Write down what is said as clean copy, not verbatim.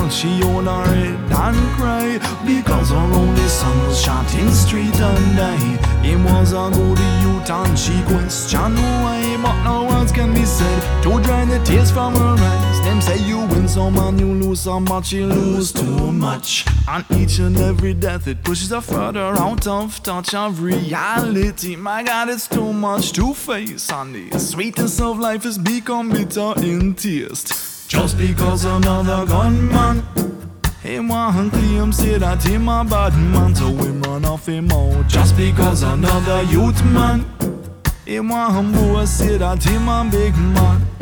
out she on her head and cry, because her only son was shot in street and died. Him was a good youth and she questioned why, but no words can be said to dry the tears from her eyes. Them say you win some and you lose some, but you lose too much. And each and every death it pushes her further out of touch of reality. My God, it's too much to face, and the sweetness of life has become bitter in taste. Just because another gunman, him want claim say that him a bad man, so him run off him out. Just because another youth man, him want boy say that him a big man.